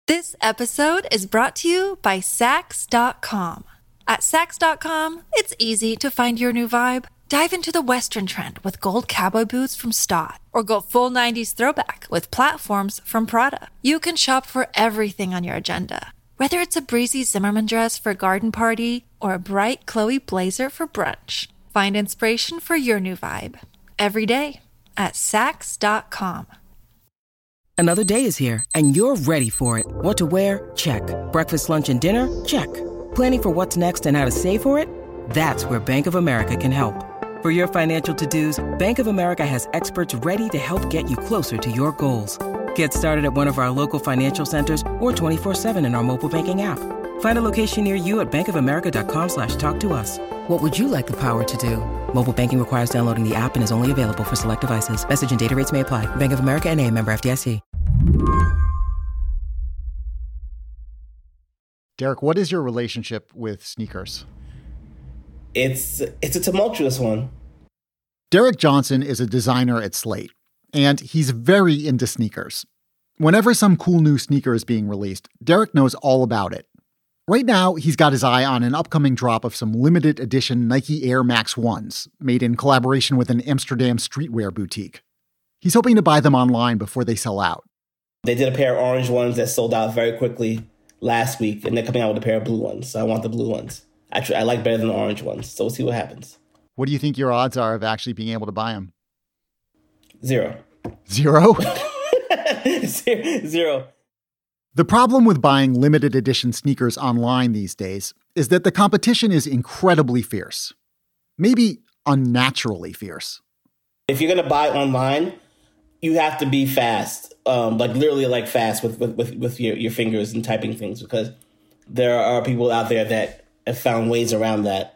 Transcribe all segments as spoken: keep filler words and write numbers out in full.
This episode is brought to you by Saks dot com. At Saks dot com, it's easy to find your new vibe. Dive into the Western trend with gold cowboy boots from Staud, or go full nineties throwback with platforms from Prada. You can shop for everything on your agenda, whether it's a breezy Zimmermann dress for a garden party or a bright Chloe blazer for brunch. Find inspiration for your new vibe every day at Saks dot com. Another day is here, and you're ready for it. What to wear? Check. Breakfast, lunch, and dinner? Check. Planning for what's next and how to save for it? That's where Bank of America can help. For your financial to-dos, Bank of America has experts ready to help get you closer to your goals. Get started at one of our local financial centers or twenty-four seven in our mobile banking app. Find a location near you at bankofamerica.com slash talk to us. What would you like the power to do? Mobile banking requires downloading the app and is only available for select devices. Message and data rates may apply. Bank of America N A, member F D I C. Derek, what is your relationship with sneakers? It's it's a tumultuous one. Derek Johnson is a designer at Slate, and he's very into sneakers. Whenever some cool new sneaker is being released, Derek knows all about it. Right now, he's got his eye on an upcoming drop of some limited edition Nike Air Max ones, made in collaboration with an Amsterdam streetwear boutique. He's hoping to buy them online before they sell out. They did a pair of orange ones that sold out very quickly last week, and they're coming out with a pair of blue ones. So I want the blue ones. Actually, I like better than the orange ones. So we'll see what happens. What do you think your odds are of actually being able to buy them? Zero. Zero? Zero. The problem with buying limited edition sneakers online these days is that the competition is incredibly fierce. Maybe unnaturally fierce. If you're going to buy online, you have to be fast, um, like literally like fast with, with, with, with your, your fingers and typing things, because there are people out there that have found ways around that.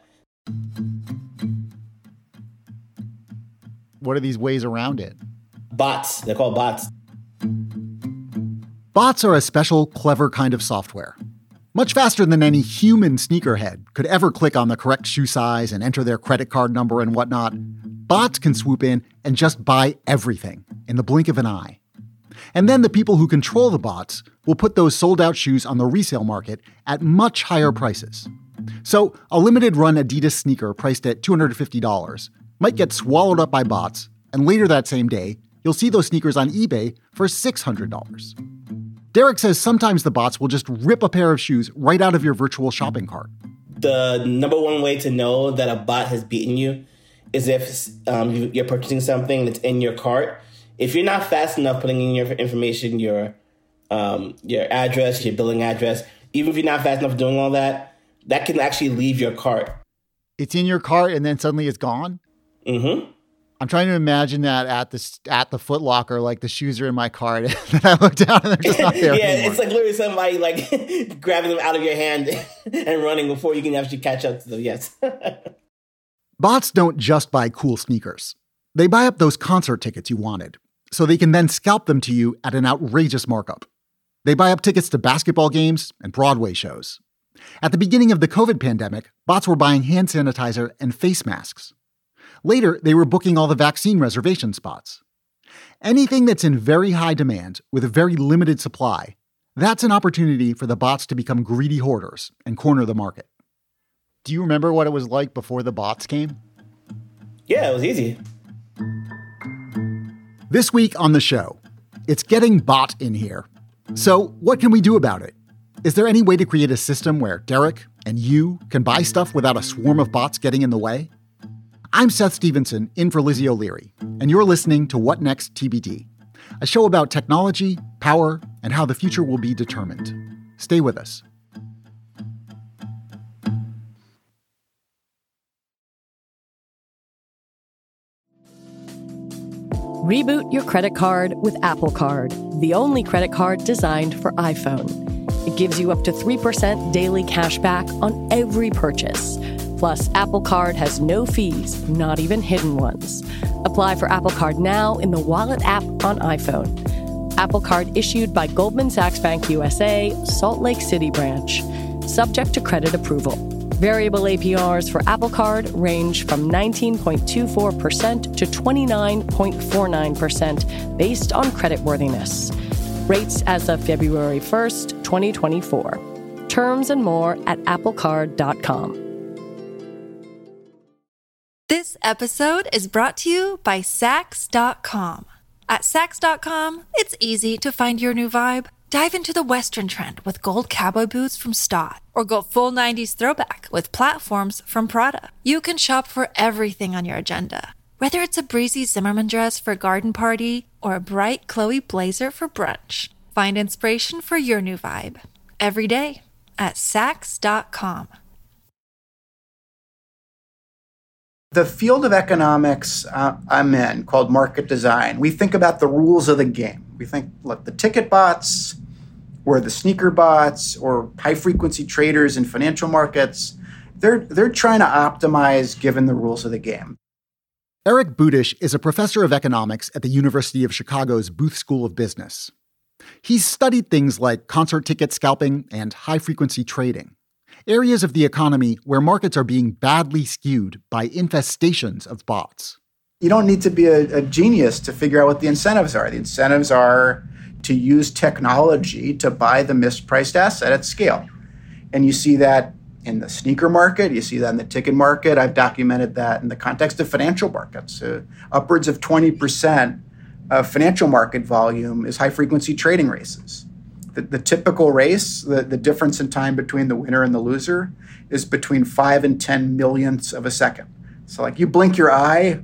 What are these ways around it? Bots. They're called bots. Bots are a special, clever kind of software. Much faster than any human sneakerhead could ever click on the correct shoe size and enter their credit card number and whatnot. Bots can swoop in and just buy everything in the blink of an eye. And then the people who control the bots will put those sold-out shoes on the resale market at much higher prices. So a limited-run Adidas sneaker priced at two hundred fifty dollars might get swallowed up by bots, and later that same day, you'll see those sneakers on eBay for six hundred dollars. Derek says sometimes the bots will just rip a pair of shoes right out of your virtual shopping cart. The number one way to know that a bot has beaten you is if um, you're purchasing something that's in your cart. If you're not fast enough putting in your information, your um, your address, your billing address, even if you're not fast enough doing all that, that can actually leave your cart. It's in your cart and then suddenly it's gone? Mm-hmm. I'm trying to imagine that at the at the Foot Locker, like the shoes are in my cart, and then I look down and they're just not there yeah, anymore. It's like literally somebody like grabbing them out of your hand and running before you can actually catch up to them. Yes. Bots don't just buy cool sneakers. They buy up those concert tickets you wanted, so they can then scalp them to you at an outrageous markup. They buy up tickets to basketball games and Broadway shows. At the beginning of the COVID pandemic, bots were buying hand sanitizer and face masks. Later, they were booking all the vaccine reservation spots. Anything that's in very high demand with a very limited supply, that's an opportunity for the bots to become greedy hoarders and corner the market. Do you remember what it was like before the bots came? Yeah, it was easy. This week on the show, it's getting bot in here. So what can we do about it? Is there any way to create a system where Derek and you can buy stuff without a swarm of bots getting in the way? I'm Seth Stevenson, in for Lizzie O'Leary, and you're listening to What Next T B D, a show about technology, power, and how the future will be determined. Stay with us. Reboot your credit card with Apple Card, the only credit card designed for iPhone. It gives you up to three percent daily cash back on every purchase. Plus, Apple Card has no fees, not even hidden ones. Apply for Apple Card now in the Wallet app on iPhone. Apple Card issued by Goldman Sachs Bank U S A, Salt Lake City branch. Subject to credit approval. Variable A P Rs for Apple Card range from nineteen point two four percent to twenty-nine point four nine percent based on creditworthiness. Rates as of February first, twenty twenty-four. Terms and more at apple card dot com. This episode is brought to you by Saks dot com. At Saks dot com, it's easy to find your new vibe. Dive into the Western trend with gold cowboy boots from Stott, or go full nineties throwback with platforms from Prada. You can shop for everything on your agenda, whether it's a breezy Zimmermann dress for a garden party or a bright Chloe blazer for brunch. Find inspiration for your new vibe every day at Saks dot com. The field of economics uh, I'm in, called market design, we think about the rules of the game. We think, look, the ticket bots or the sneaker bots or high-frequency traders in financial markets, they're, they're trying to optimize given the rules of the game. Eric Budish is a professor of economics at the University of Chicago's Booth School of Business. He's studied things like concert ticket scalping and high-frequency trading, areas of the economy where markets are being badly skewed by infestations of bots. You don't need to be a, a genius to figure out what the incentives are. The incentives are to use technology to buy the mispriced asset at scale. And you see that in the sneaker market. You see that in the ticket market. I've documented that in the context of financial markets. Uh, upwards of twenty percent of financial market volume is high-frequency trading races. The, the typical race, the, the difference in time between the winner and the loser, is between five and ten millionths of a second. So like you blink your eye,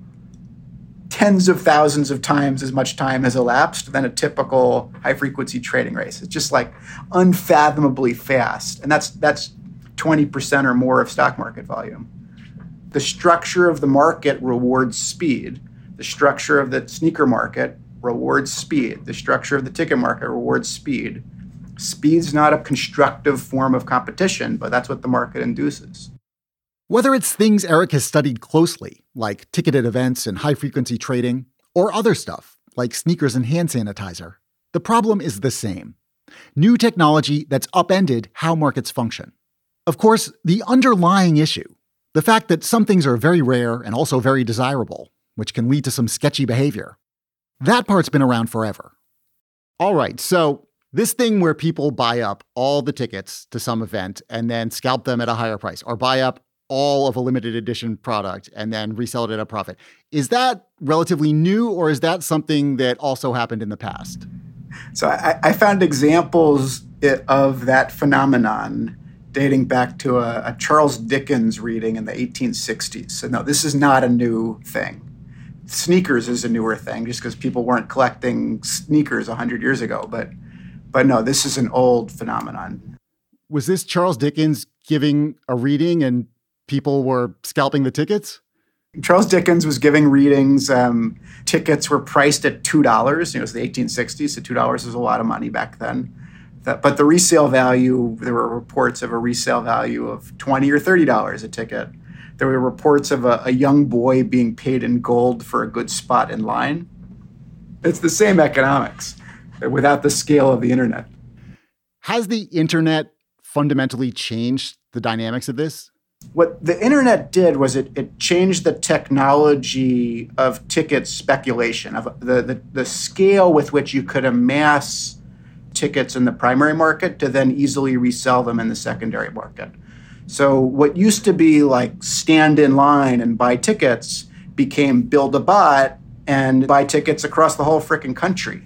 tens of thousands of times as much time has elapsed than a typical high-frequency trading race. It's just like unfathomably fast. And that's that's twenty percent or more of stock market volume. The structure of the market rewards speed. The structure of the sneaker market rewards speed. The structure of the ticket market rewards speed. Speed's not a constructive form of competition, but that's what the market induces. Whether it's things Eric has studied closely, like ticketed events and high-frequency trading, or other stuff, like sneakers and hand sanitizer, the problem is the same. New technology that's upended how markets function. Of course, the underlying issue, the fact that some things are very rare and also very desirable, which can lead to some sketchy behavior, that part's been around forever. All right, so this thing where people buy up all the tickets to some event and then scalp them at a higher price, or buy up all of a limited edition product and then resell it at a profit, is that relatively new, or is that something that also happened in the past? So I, I found examples of that phenomenon dating back to a, a Charles Dickens reading in the eighteen sixties. So no, this is not a new thing. Sneakers is a newer thing just because people weren't collecting sneakers one hundred years ago. But but no, this is an old phenomenon. Was this Charles Dickens giving a reading and people were scalping the tickets? Charles Dickens was giving readings. Um, tickets were priced at two dollars. You know, it was the eighteen sixties, so two dollars was a lot of money back then. That, but the resale value, there were reports of a resale value of twenty or thirty dollars a ticket. There were reports of a, a young boy being paid in gold for a good spot in line. It's the same economics without the scale of the internet. Has the internet fundamentally changed the dynamics of this? What the internet did was it, it changed the technology of ticket speculation, of the, the, the scale with which you could amass tickets in the primary market to then easily resell them in the secondary market. So what used to be like stand in line and buy tickets became build a bot and buy tickets across the whole frickin' country.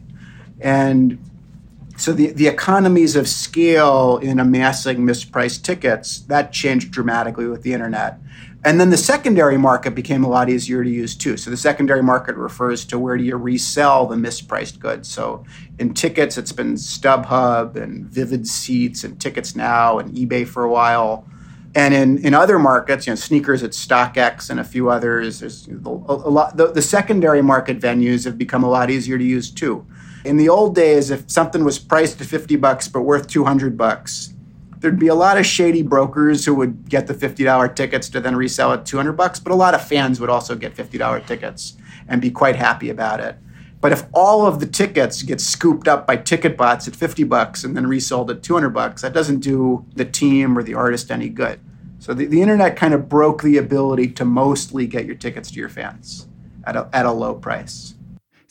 And so the, the economies of scale in amassing mispriced tickets, that changed dramatically with the internet. And then the secondary market became a lot easier to use too. So the secondary market refers to where do you resell the mispriced goods. So in tickets, it's been StubHub and Vivid Seats and Tickets Now and eBay for a while. And in, in other markets, you know, sneakers at StockX and a few others, there's a, a lot. The, the secondary market venues have become a lot easier to use too. In the old days, if something was priced at fifty bucks but worth two hundred bucks, there'd be a lot of shady brokers who would get the fifty dollars tickets to then resell at two hundred bucks, but a lot of fans would also get fifty dollars tickets and be quite happy about it. But if all of the tickets get scooped up by ticket bots at fifty bucks and then resold at two hundred bucks, that doesn't do the team or the artist any good. So the, the internet kind of broke the ability to mostly get your tickets to your fans at a, at a low price.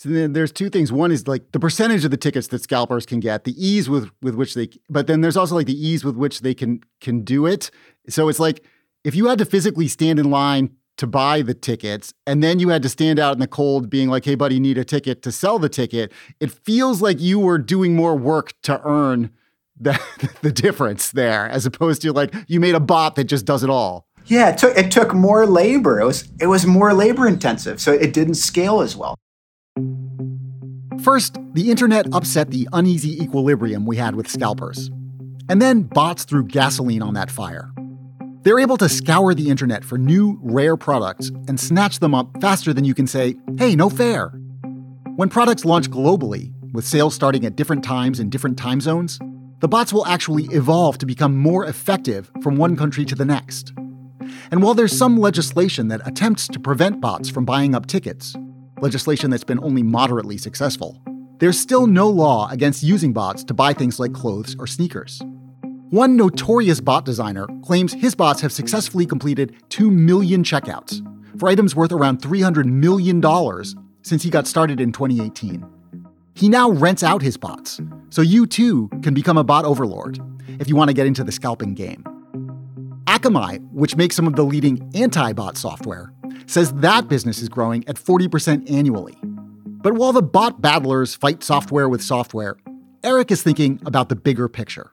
So then there's two things. One is like the percentage of the tickets that scalpers can get, the ease with, with which they, but then there's also like the ease with which they can can do it. So it's like if you had to physically stand in line to buy the tickets and then you had to stand out in the cold being like, hey, buddy, need a ticket to sell the ticket, it feels like you were doing more work to earn the, the difference there as opposed to like you made a bot that just does it all. Yeah, it took, it took more labor. It was, it was more labor intensive, so it didn't scale as well. First, the internet upset the uneasy equilibrium we had with scalpers. And then bots threw gasoline on that fire. They're able to scour the internet for new, rare products and snatch them up faster than you can say, hey, no fair. When products launch globally, with sales starting at different times in different time zones, the bots will actually evolve to become more effective from one country to the next. And while there's some legislation that attempts to prevent bots from buying up tickets, legislation that's been only moderately successful, there's still no law against using bots to buy things like clothes or sneakers. One notorious bot designer claims his bots have successfully completed two million checkouts for items worth around three hundred million dollars since he got started in twenty eighteen. He now rents out his bots, so you too can become a bot overlord if you want to get into the scalping game. Akamai, which makes some of the leading anti-bot software, says that business is growing at forty percent annually. But while the bot battlers fight software with software, Eric is thinking about the bigger picture.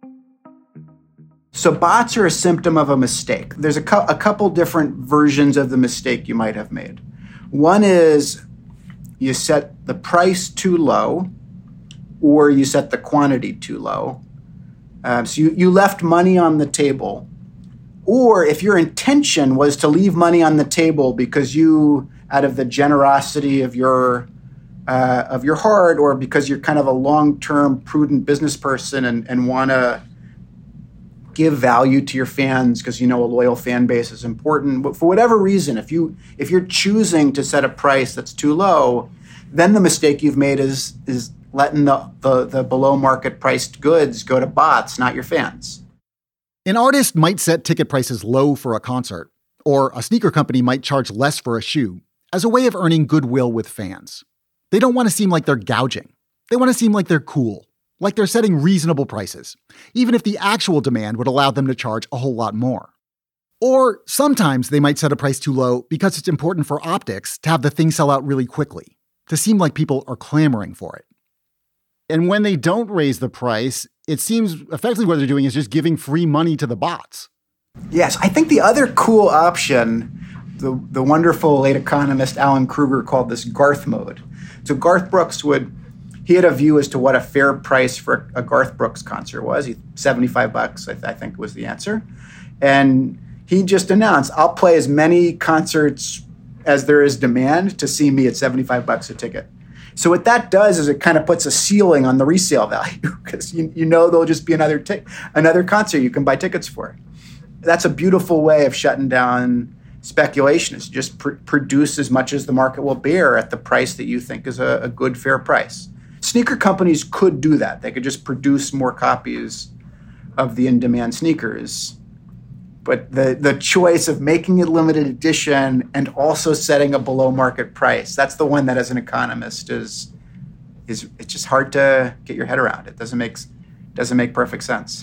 So bots are a symptom of a mistake. There's a, cu- a couple different versions of the mistake you might have made. One is you set the price too low or you set the quantity too low. Um, so you, you left money on the table. Or if your intention was to leave money on the table because you, out of the generosity of your uh, of your heart, or because you're kind of a long-term prudent business person and, and want to give value to your fans because you know a loyal fan base is important. But for whatever reason, if you if you're choosing to set a price that's too low, then the mistake you've made is is letting the the, the below market priced goods go to bots, not your fans. An artist might set ticket prices low for a concert, or a sneaker company might charge less for a shoe as a way of earning goodwill with fans. They don't want to seem like they're gouging. They want to seem like they're cool, like they're setting reasonable prices, even if the actual demand would allow them to charge a whole lot more. Or sometimes they might set a price too low because it's important for optics to have the thing sell out really quickly, to seem like people are clamoring for it. And when they don't raise the price, it seems effectively what they're doing is just giving free money to the bots. Yes, I think the other cool option, the, the wonderful late economist Alan Kruger called this Garth mode. So Garth Brooks would, he had a view as to what a fair price for a Garth Brooks concert was. He, seventy-five bucks, I, th- I think was the answer. And he just announced, I'll play as many concerts as there is demand to see me at seventy-five bucks a ticket. So what that does is it kind of puts a ceiling on the resale value because you, you know there'll just be another t- another concert you can buy tickets for. That's a beautiful way of shutting down speculation, is just pr- produce as much as the market will bear at the price that you think is a, a good, fair price. Sneaker companies could do that. They could just produce more copies of the in-demand sneakers. But the, the choice of making it limited edition and also setting a below market price, that's the one that as an economist is, is it's just hard to get your head around. It doesn't make, doesn't make perfect sense.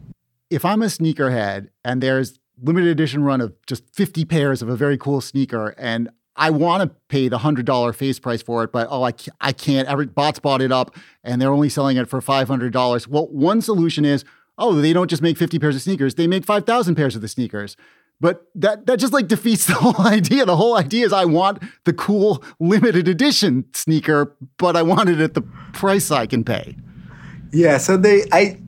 If I'm a sneakerhead and there's limited edition run of just fifty pairs of a very cool sneaker and I want to pay the one hundred dollars face price for it, but oh, I can't, I can't. Every bot's bought it up and they're only selling it for five hundred dollars. Well, one solution is, oh, they don't just make fifty pairs of sneakers. They make five thousand pairs of the sneakers. But that that just like defeats the whole idea. The whole idea is I want the cool limited edition sneaker, but I want it at the price I can pay. Yeah, so they, I,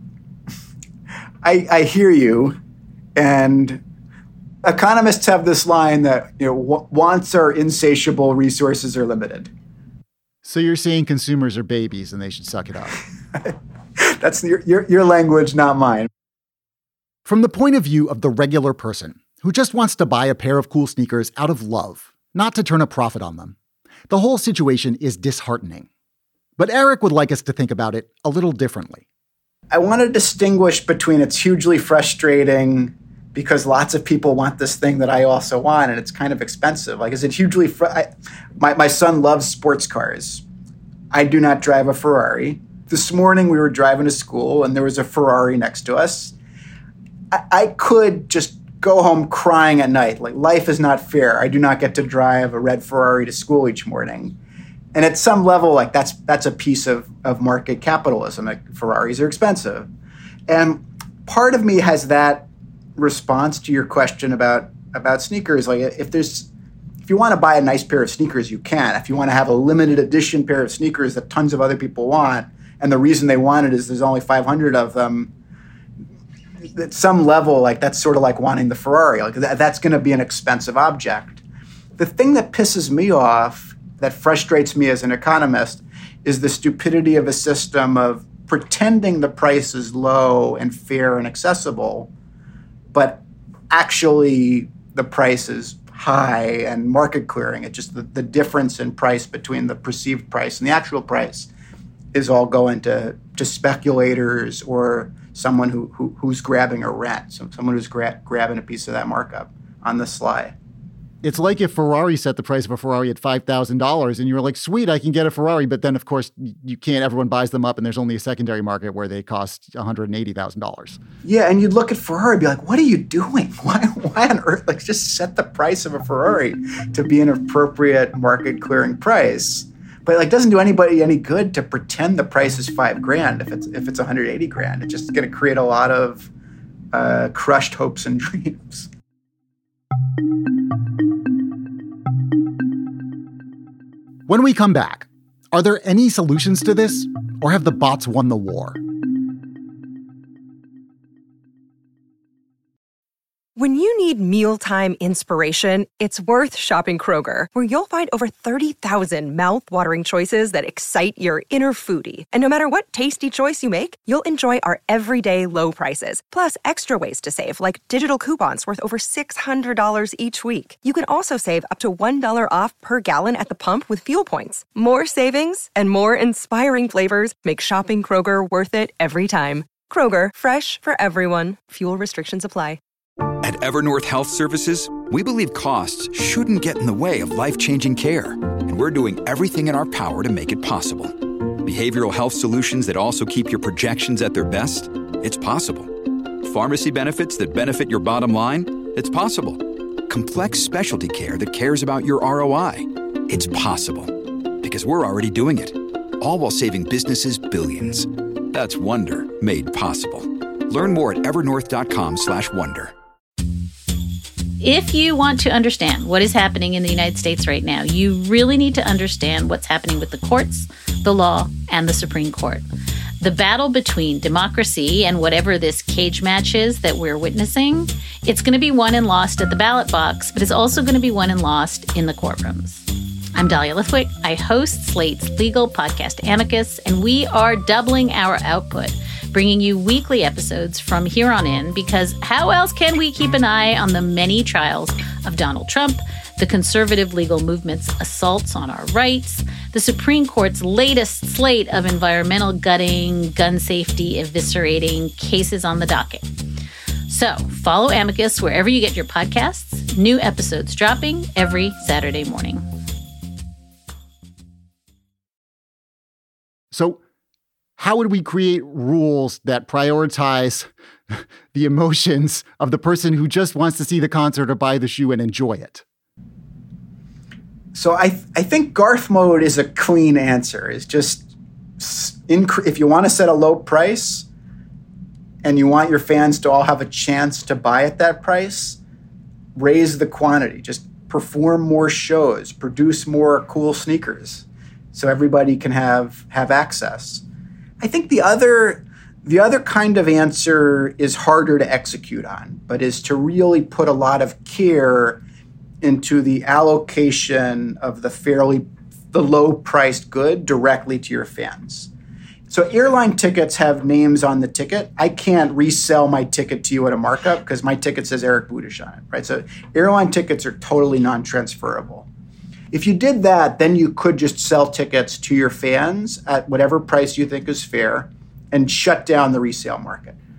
I, I hear you. And economists have this line that, you know, wants are insatiable, resources are limited. So you're saying consumers are babies and they should suck it up. That's your, your your language, not mine. From the point of view of the regular person who just wants to buy a pair of cool sneakers out of love, not to turn a profit on them, the whole situation is disheartening. But Eric would like us to think about it a little differently. I want to distinguish between it's hugely frustrating because lots of people want this thing that I also want, and it's kind of expensive. Like, is it hugely... Fr- I, my, my son loves sports cars. I do not drive a Ferrari. This morning we were driving to school, and there was a Ferrari next to us. I, I could just go home crying at night. Like, life is not fair. I do not get to drive a red Ferrari to school each morning. And at some level, like, that's that's a piece of, of market capitalism. Like, Ferraris are expensive. And part of me has that response to your question about about sneakers. Like, if there's if you want to buy a nice pair of sneakers, you can. If you want to have a limited edition pair of sneakers that tons of other people want, and the reason they want it is there's only five hundred of them, at some level, like, that's sort of like wanting the Ferrari. Like, that, that's going to be an expensive object. The thing that pisses me off, that frustrates me as an economist, is the stupidity of a system of pretending the price is low and fair and accessible, but actually the price is high and market clearing. It just the, the difference in price between the perceived price and the actual price is all going to, to speculators or someone who, who who's grabbing a rent, so someone who's gra- grabbing a piece of that markup on the sly. It's like if Ferrari set the price of a Ferrari at five thousand dollars and you were like, sweet, I can get a Ferrari. But then, of course, you can't. Everyone buys them up and there's only a secondary market where they cost one hundred eighty thousand dollars. Yeah, and you'd look at Ferrari and be like, what are you doing? Why, why on earth? Like, just set the price of a Ferrari to be an appropriate market clearing price. But, like, doesn't do anybody any good to pretend the price is five grand if it's if it's one hundred eighty grand. It's just going to create a lot of uh, crushed hopes and dreams. When we come back, are there any solutions to this, or have the bots won the war? When you need mealtime inspiration, it's worth shopping Kroger, where you'll find over thirty thousand mouth-watering choices that excite your inner foodie. And no matter what tasty choice you make, you'll enjoy our everyday low prices, plus extra ways to save, like digital coupons worth over six hundred dollars each week. You can also save up to one dollar off per gallon at the pump with fuel points. More savings and more inspiring flavors make shopping Kroger worth it every time. Kroger, fresh for everyone. Fuel restrictions apply. At Evernorth Health Services, we believe costs shouldn't get in the way of life-changing care, and we're doing everything in our power to make it possible. Behavioral health solutions that also keep your projections at their best? It's possible. Pharmacy benefits that benefit your bottom line? It's possible. Complex specialty care that cares about your R O I? It's possible. Because we're already doing it. All while saving businesses billions. That's Wonder made possible. Learn more at evernorth.com slash wonder. If you want to understand what is happening in the United States right now, you really need to understand what's happening with the courts, the law, and the Supreme Court. The battle between democracy and whatever this cage match is that we're witnessing, it's going to be won and lost at the ballot box, but it's also going to be won and lost in the courtrooms. I'm Dahlia Lithwick. I host Slate's legal podcast Amicus, and we are doubling our output, bringing you weekly episodes from here on in, because how else can we keep an eye on the many trials of Donald Trump, the conservative legal movement's assaults on our rights, the Supreme Court's latest slate of environmental gutting, gun safety eviscerating cases on the docket. So follow Amicus wherever you get your podcasts. New episodes dropping every Saturday morning. So how would we create rules that prioritize the emotions of the person who just wants to see the concert or buy the shoe and enjoy it? So I th- I think Garth mode is a clean answer. It's just, inc- if you want to set a low price and you want your fans to all have a chance to buy at that price, raise the quantity. Just perform more shows, produce more cool sneakers so everybody can have have access. I think the other the other kind of answer is harder to execute on, but is to really put a lot of care into the allocation of the fairly the low-priced good directly to your fans. So airline tickets have names on the ticket. I can't resell my ticket to you at a markup because my ticket says Eric Budish on it, right? So airline tickets are totally non-transferable. If you did that, then you could just sell tickets to your fans at whatever price you think is fair and shut down the resale market.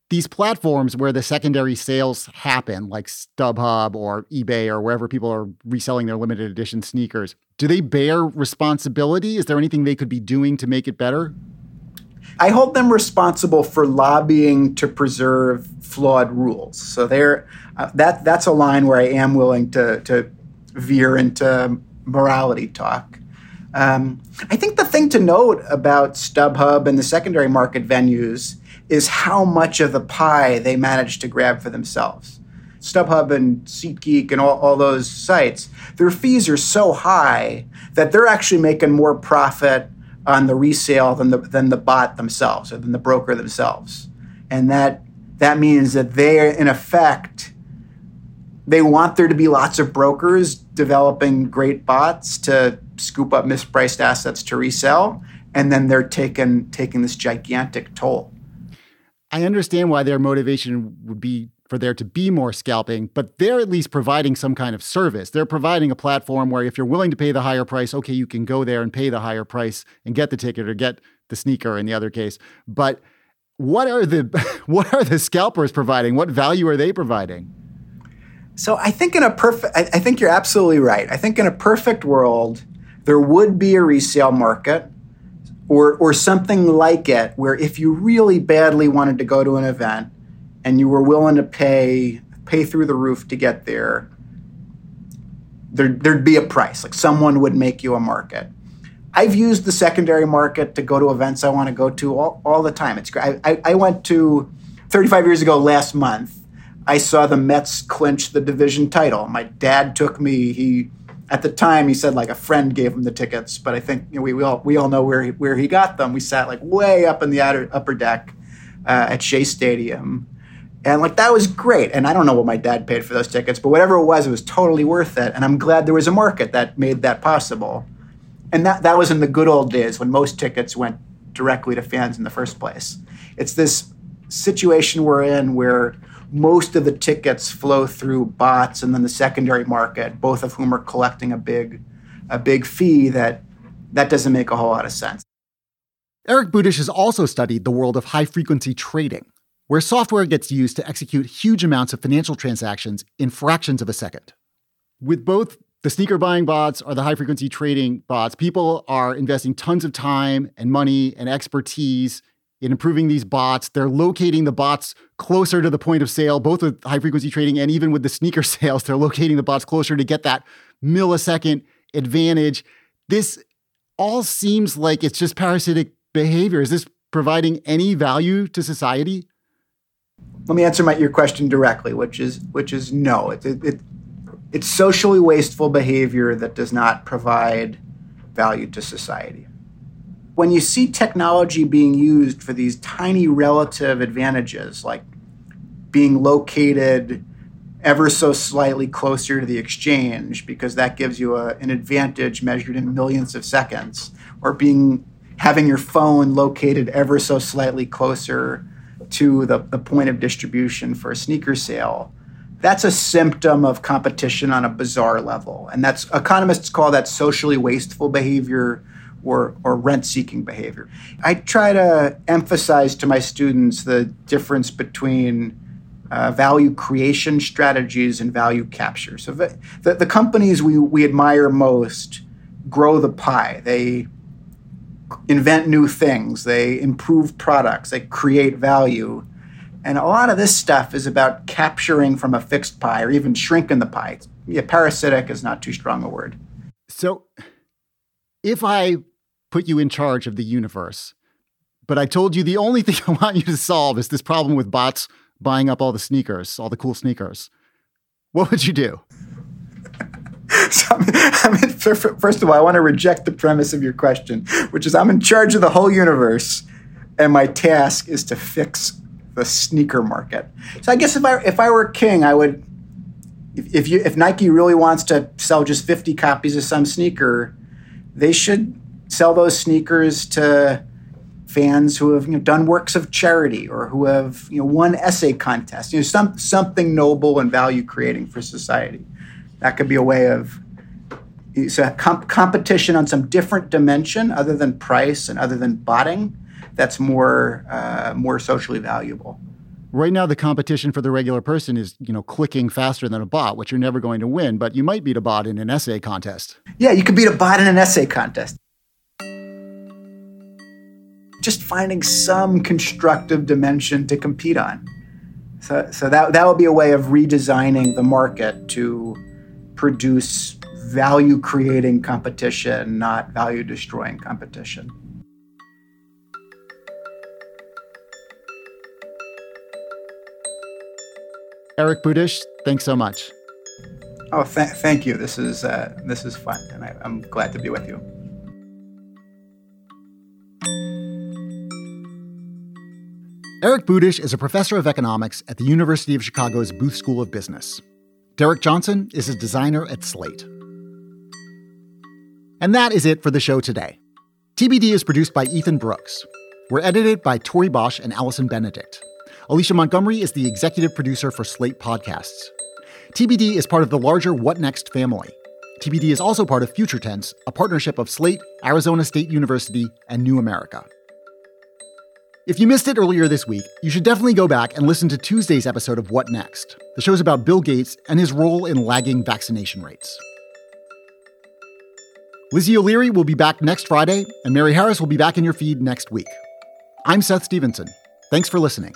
these platforms where the secondary sales happen, like StubHub or eBay or wherever people are reselling their limited edition sneakers, do they bear responsibility? Is there anything they could be doing to make it better? I hold them responsible for lobbying to preserve flawed rules. So they're, uh, that that's a line where I am willing to, to veer into morality talk. Um, I think the thing to note about StubHub and the secondary market venues is how much of the pie they manage to grab for themselves. StubHub and SeatGeek and all, all those sites, their fees are so high that they're actually making more profit on the resale than the than the bot themselves or than the broker themselves. And that that means that they're, in effect, they want there to be lots of brokers developing great bots to scoop up mispriced assets to resell, and then they're taking taking this gigantic toll. I understand why their motivation would be for there to be more scalping, but they're at least providing some kind of service. They're providing a platform where if you're willing to pay the higher price, okay, you can go there and pay the higher price and get the ticket or get the sneaker in the other case. But what are the what are the scalpers providing? What value are they providing? So I think in a perfect, I think you're absolutely right. I think in a perfect world, there would be a resale market or or something like it, where if you really badly wanted to go to an event and you were willing to pay pay through the roof to get there, there there'd be a price. Like someone would make you a market. I've used the secondary market to go to events I want to go to all, all the time. It's great. I, I went to thirty-five years ago last month. I saw the Mets clinch the division title. My dad took me. He At the time, he said like a friend gave him the tickets, but I think you know, we, we all we all know where he, where he got them. We sat like way up in the outer, upper deck uh, at Shea Stadium, and like that was great. And I don't know what my dad paid for those tickets, but whatever it was, it was totally worth it. And I'm glad there was a market that made that possible. And that that was in the good old days when most tickets went directly to fans in the first place. It's this situation we're in where most of the tickets flow through bots and then the secondary market, both of whom are collecting a big, a big fee that that doesn't make a whole lot of sense. Eric Budish has also studied the world of high-frequency trading, where software gets used to execute huge amounts of financial transactions in fractions of a second. With both the sneaker buying bots or the high-frequency trading bots, people are investing tons of time and money and expertise in improving these bots. They're locating the bots closer to the point of sale, both with high-frequency trading and even with the sneaker sales. They're locating the bots closer to get that millisecond advantage. This all seems like it's just parasitic behavior. Is this providing any value to society? Let me answer my, your question directly, which is which is no. It, it, it, it's socially wasteful behavior that does not provide value to society. When you see technology being used for these tiny relative advantages, like being located ever so slightly closer to the exchange because that gives you a, an advantage measured in millions of seconds, or being having your phone located ever so slightly closer to the, the point of distribution for a sneaker sale, that's a symptom of competition on a bizarre level. And that's economists call that socially wasteful behavior or, or rent-seeking behavior. I try to emphasize to my students the difference between uh, value creation strategies and value capture. So the, the, the companies we, we admire most grow the pie. They invent new things. They improve products. They create value. And a lot of this stuff is about capturing from a fixed pie or even shrinking the pie. Yeah, parasitic is not too strong a word. So if I put you in charge of the universe, but I told you the only thing I want you to solve is this problem with bots buying up all the sneakers, all the cool sneakers, what would you do? So, I mean, first of all, I want to reject the premise of your question, which is I'm in charge of the whole universe, and my task is to fix the sneaker market. So I guess if I if I were king, I would, if, if you if Nike really wants to sell just fifty copies of some sneaker, they should sell those sneakers to fans who have you know, done works of charity or who have you know won essay contests, you know, some something noble and value creating for society. That could be a way of so comp- competition on some different dimension other than price and other than botting. That's more uh, more socially valuable. Right now, the competition for the regular person is, you know, clicking faster than a bot, which you're never going to win, but you might beat a bot in an essay contest. Yeah, you could beat a bot in an essay contest. Just finding some constructive dimension to compete on. So, so that, that would be a way of redesigning the market to produce value-creating competition, not value-destroying competition. Eric Budish, thanks so much. Oh, th- thank you. This is uh, this is fun, and I, I'm glad to be with you. Eric Budish is a professor of economics at the University of Chicago's Booth School of Business. Derek Johnson is a designer at Slate. And that is it for the show today. T B D is produced by Ethan Brooks. We're edited by Tori Bosch and Allison Benedict. Alicia Montgomery is the executive producer for Slate Podcasts. T B D is part of the larger What Next family. T B D is also part of Future Tense, a partnership of Slate, Arizona State University, and New America. If you missed it earlier this week, you should definitely go back and listen to Tuesday's episode of What Next. The show's about Bill Gates and his role in lagging vaccination rates. Lizzie O'Leary will be back next Friday, and Mary Harris will be back in your feed next week. I'm Seth Stevenson. Thanks for listening.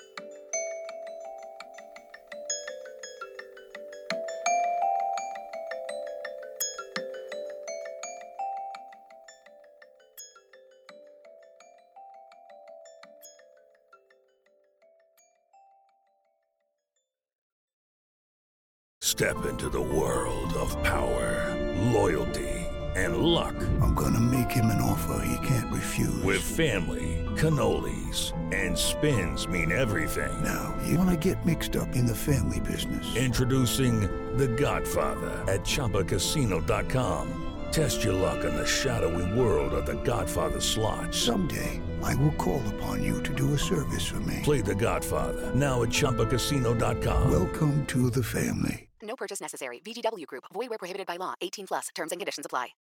Step into the world of power, loyalty, and luck. I'm gonna make him an offer he can't refuse. With family, cannolis, and spins mean everything. Now, you wanna get mixed up in the family business. Introducing The Godfather at Chumba Casino dot com. Test your luck in the shadowy world of The Godfather slot. Someday, I will call upon you to do a service for me. Play The Godfather, now at Chumba Casino dot com. Welcome to the family. No purchase necessary. V G W Group. Void where prohibited by law. eighteen plus. Terms and conditions apply.